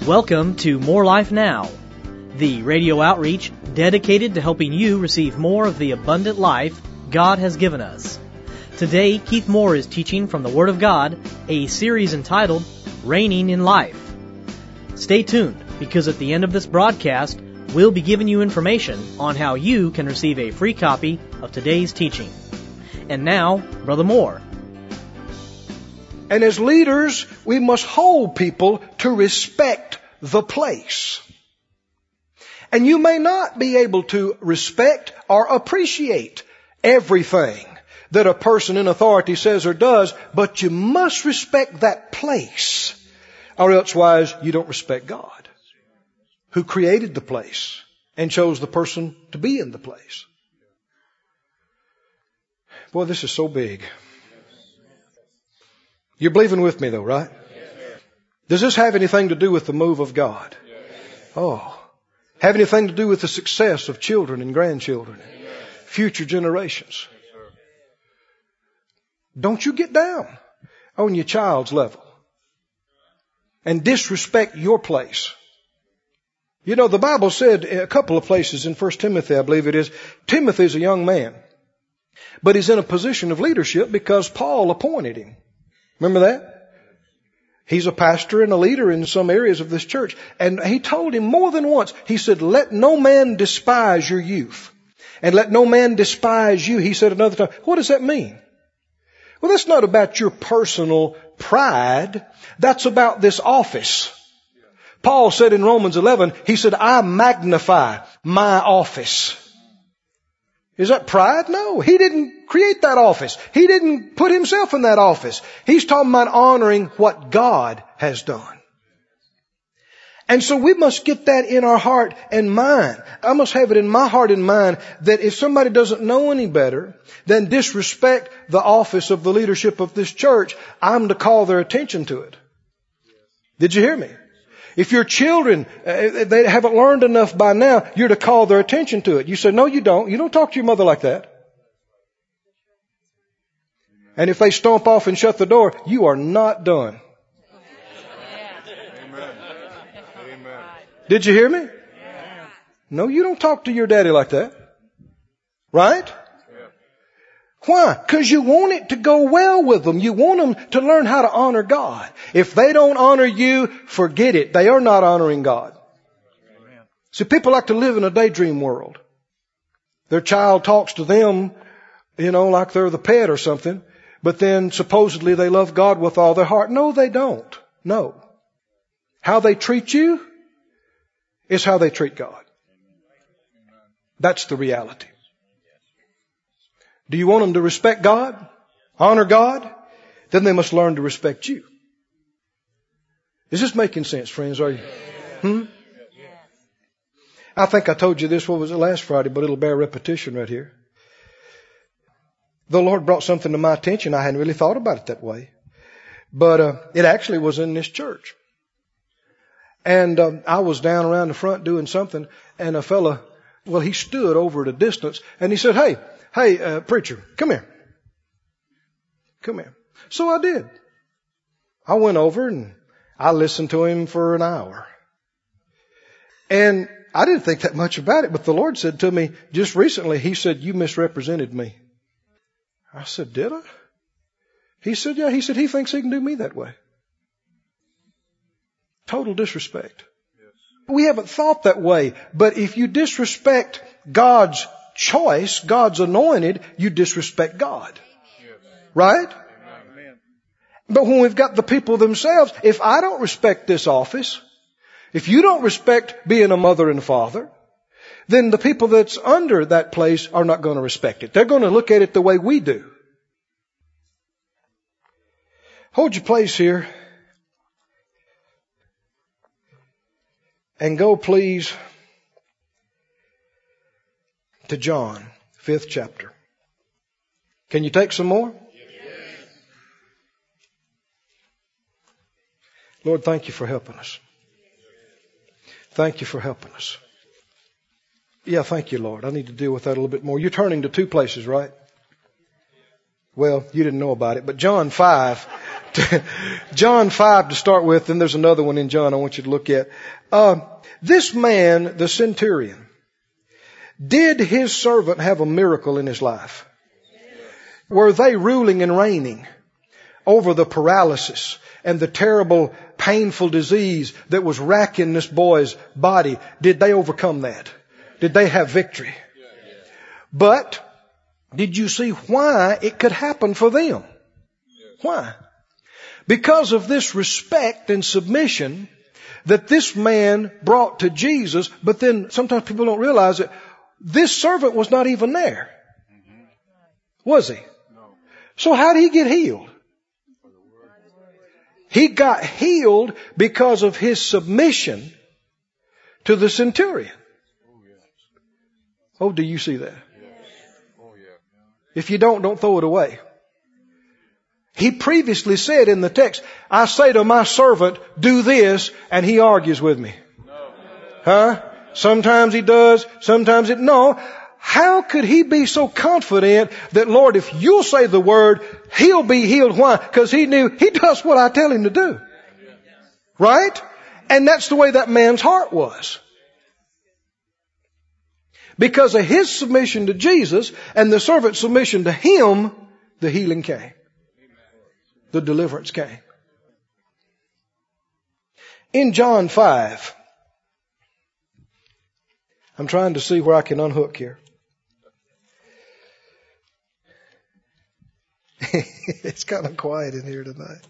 Welcome to More Life Now, the radio outreach dedicated to helping you receive more of the abundant life God has given us. Today, Keith Moore is teaching from the Word of God, a series entitled Reigning in Life. Stay tuned, because at the end of this broadcast, we'll be giving you information on how you can receive a free copy of today's teaching. And now, Brother Moore. And as leaders, we must hold people to respect the place. And you may not be able to respect or appreciate everything that a person in authority says or does, but you must respect that place, or elsewise you don't respect God, who created the place and chose the person to be in the place. Boy, this is so big. You're believing with me though, right? Does this have anything to do with the move of God? Oh, have anything to do with the success of children and grandchildren, future generations? Don't you get down on your child's level and disrespect your place. You know, the Bible said a couple of places in 1 Timothy, I believe it is, Timothy's a young man, but he's in a position of leadership because Paul appointed him. Remember that? He's a pastor and a leader in some areas of this church. And he told him more than once, he said, let no man despise your youth. And let no man despise you. He said another time, what does that mean? Well, that's not about your personal pride. That's about this office. Paul said in Romans 11, he said, I magnify my office. Is that pride? No. He didn't create that office. He didn't put himself in that office. He's talking about honoring what God has done. And so we must get that in our heart and mind. I must have it in my heart and mind that if somebody doesn't know any better than disrespect the office of the leadership of this church, I'm to call their attention to it. Did you hear me? If your children, they haven't learned enough by now, you're to call their attention to it. You say, no, you don't. You don't talk to your mother like that. And if they stomp off and shut the door, you are not done. Amen. Did you hear me? No, you don't talk to your daddy like that. Right? Why? Because you want it to go well with them. You want them to learn how to honor God. If they don't honor you, forget it. They are not honoring God. Amen. See, people like to live in a daydream world. Their child talks to them, like they're the pet or something, but then supposedly they love God with all their heart. No, they don't. No. How they treat you is how they treat God. That's the reality. Do you want them to respect God? Honor God? Then they must learn to respect you. Is this making sense, friends? Are you? I think I told you this, last Friday, but it'll bear repetition right here. The Lord brought something to my attention. I hadn't really thought about it that way. But it actually was in this church. And I was down around the front doing something, and a fella, he stood over at a distance, and he said, Hey, preacher, come here. Come here. So I did. I went over and I listened to him for an hour. And I didn't think that much about it, but the Lord said to me just recently, He said, you misrepresented me. I said, did I? He said, yeah. He said, he thinks he can do me that way. Total disrespect. Yes. We haven't thought that way, but if you disrespect God's choice, God's anointed, you disrespect God. Right? Amen. But when we've got the people themselves, if I don't respect this office, if you don't respect being a mother and a father, then the people that's under that place are not going to respect it. They're going to look at it the way we do. Hold your place here. And go, please, to John, 5th chapter. Can you take some more? Yes. Lord, thank you for helping us. Thank you for helping us. Yeah, thank you, Lord. I need to deal with that a little bit more. You're turning to two places, right? Well, you didn't know about it, but John 5, John 5 to start with, then there's another one in John I want you to look at. This man, the centurion, did his servant have a miracle in his life? Were they ruling and reigning over the paralysis and the terrible, painful disease that was racking this boy's body? Did they overcome that? Did they have victory? But did you see why it could happen for them? Why? Because of this respect and submission that this man brought to Jesus. But then sometimes people don't realize it. This servant was not even there. Was he? So how did he get healed? He got healed because of his submission to the centurion. Oh, do you see that? If you don't throw it away. He previously said in the text, I say to my servant, do this, and he argues with me. Huh? Sometimes he does, sometimes it, no. How could he be so confident that, Lord, if you'll say the word, he'll be healed? Why? Because he knew he does what I tell him to do. Right? And that's the way that man's heart was. Because of his submission to Jesus and the servant's submission to him, the healing came. The deliverance came. In John 5, I'm trying to see where I can unhook here. It's kind of quiet in here tonight.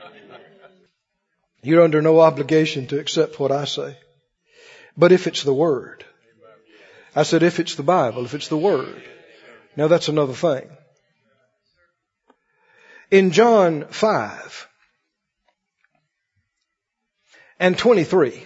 You're under no obligation to accept what I say. But if it's the Word, I said if it's the Bible, if it's the Word, now that's another thing. In John 5 and 23,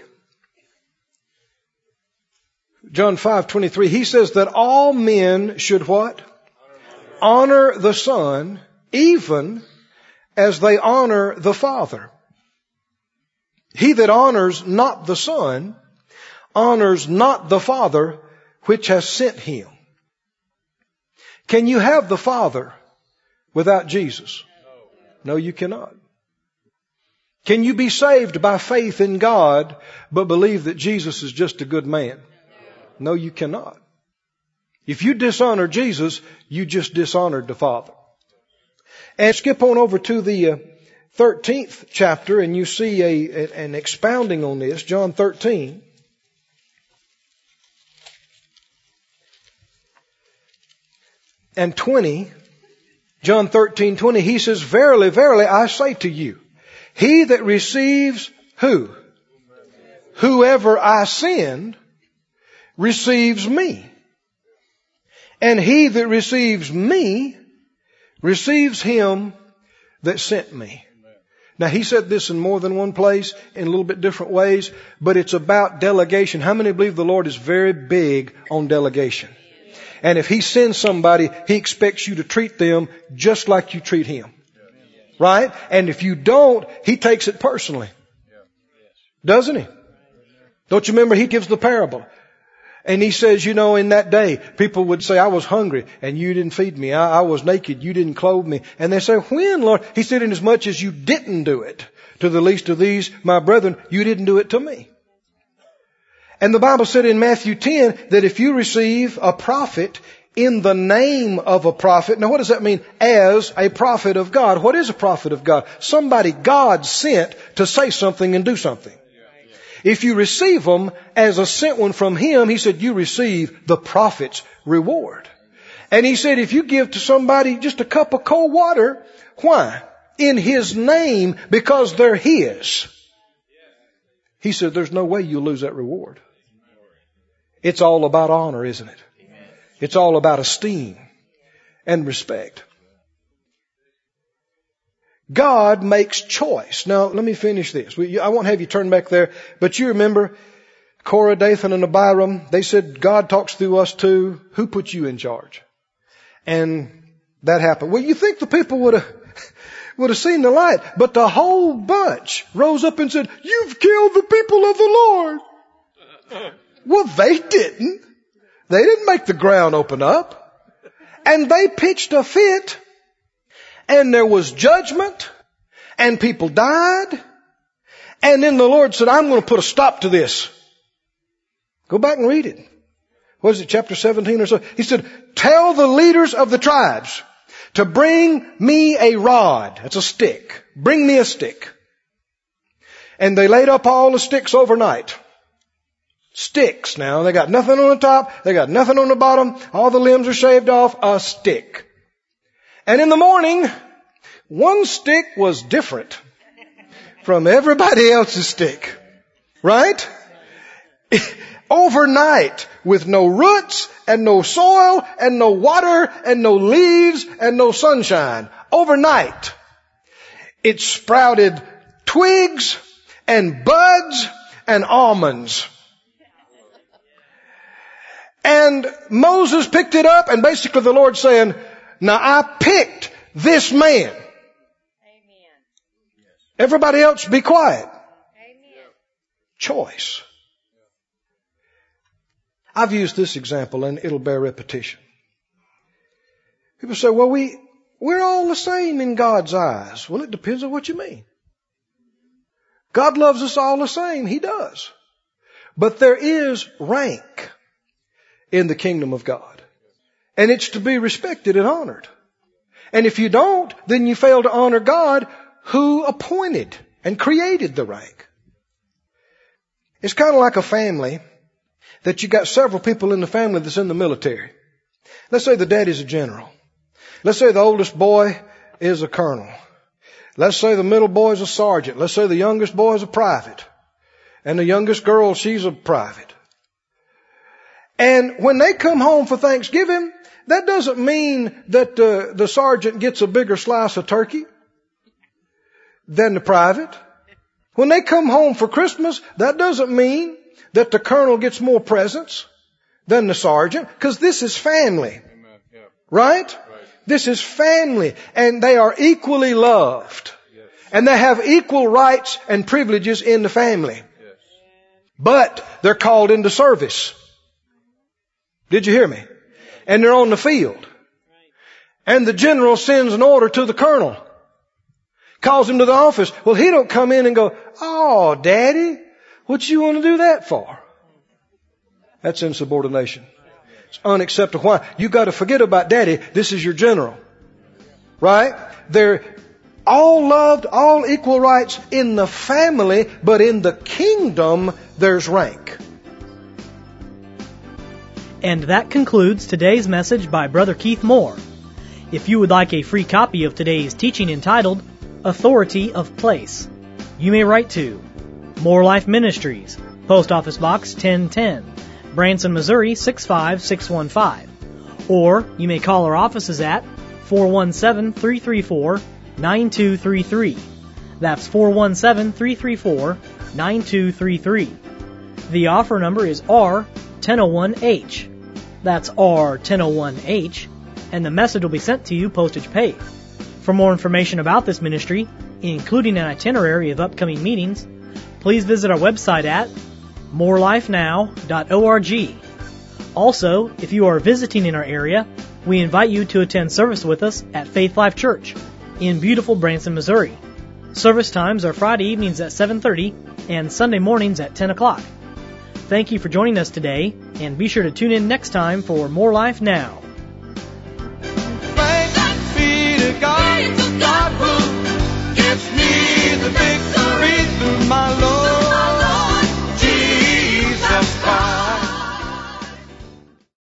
John 5:23, he says that all men should what? Honor the Son, even as they honor the Father. He that honors not the Son, honors not the Father which has sent him. Can you have the Father without Jesus? No, you cannot. Can you be saved by faith in God, but believe that Jesus is just a good man? No, you cannot. If you dishonor Jesus, you just dishonored the Father. And skip on over to the 13th chapter and you see an expounding on this, John 13. And 20, John 13:20, he says, verily, verily, I say to you, he that receives who? Whoever I send receives me. And he that receives me receives him that sent me. Now he said this in more than one place, in a little bit different ways, but it's about delegation. How many believe the Lord is very big on delegation? And if he sends somebody, he expects you to treat them just like you treat him. Right? And if you don't, he takes it personally. Doesn't he? Don't you remember he gives the parable? And he says, in that day, people would say, I was hungry and you didn't feed me. I was naked, you didn't clothe me. And they say, when, Lord? He said, inasmuch as you didn't do it to the least of these, my brethren, you didn't do it to me. And the Bible said in Matthew 10 that if you receive a prophet in the name of a prophet, now what does that mean? As a prophet of God. What is a prophet of God? Somebody God sent to say something and do something. If you receive them as a sent one from him, he said, you receive the prophet's reward. And he said, if you give to somebody just a cup of cold water, why? In his name, because they're his. He said, there's no way you'll lose that reward. It's all about honor, isn't it? It's all about esteem and respect. God makes choice. Now, let me finish this. I won't have you turn back there, but you remember Korah, Dathan, and Abiram. They said, God talks through us too. Who put you in charge? And that happened. Well, you think the people would have seen the light, but the whole bunch rose up and said, you've killed the people of the Lord. Well, they didn't. They didn't make the ground open up. And they pitched a fit. And there was judgment. and people died. And then the Lord said, I'm going to put a stop to this. Go back and read it. What is it, chapter 17 or so? He said, tell the leaders of the tribes to bring me a rod. That's a stick. Bring me a stick. And they laid up all the sticks overnight. Sticks now. They got nothing on the top. They got nothing on the bottom. All the limbs are shaved off. A stick. And in the morning, one stick was different from everybody else's stick. Right? Overnight, with no roots and no soil and no water and no leaves and no sunshine. Overnight, it sprouted twigs and buds and almonds. And Moses picked it up, and basically the Lord saying, now I picked this man. Amen. Everybody else be quiet. Amen. Choice. I've used this example and it'll bear repetition. People say, well, we're all the same in God's eyes. Well, it depends on what you mean. God loves us all the same. He does. But there is rank in the kingdom of God. And it's to be respected and honored. And if you don't, then you fail to honor God who appointed and created the rank. It's kind of like a family that you got several people in the family that's in the military. Let's say the daddy's a general. Let's say the oldest boy is a colonel. Let's say the middle boy is a sergeant. Let's say the youngest boy is a private. And the youngest girl, she's a private. And when they come home for Thanksgiving, that doesn't mean that the sergeant gets a bigger slice of turkey than the private. When they come home for Christmas, that doesn't mean that the colonel gets more presents than the sergeant, because this is family. Amen. Yeah. Right? This is family, and they are equally loved. Yes. And they have equal rights and privileges in the family. Yes. But they're called into service. Did you hear me? And they're on the field. And the general sends an order to the colonel. Calls him to the office. Well, he don't come in and go, oh, Daddy, what you want to do that for? That's insubordination. It's unacceptable. Why? You got to forget about Daddy. This is your general. Right? They're all loved, all equal rights in the family, but in the kingdom, there's rank. And that concludes today's message by Brother Keith Moore. If you would like a free copy of today's teaching entitled, Authority of Place, you may write to More Life Ministries, Post Office Box 1010, Branson, Missouri 65615. Or you may call our offices at 417-334-9233. That's 417-334-9233. The offer number is R1001H. That's R1001H, and the message will be sent to you postage paid. For more information about this ministry, including an itinerary of upcoming meetings, please visit our website at morelifenow.org. Also, if you are visiting in our area, we invite you to attend service with us at Faith Life Church in beautiful Branson, Missouri. Service times are Friday evenings at 7:30 and Sunday mornings at 10 o'clock. Thank you for joining us today, and be sure to tune in next time for More Life Now.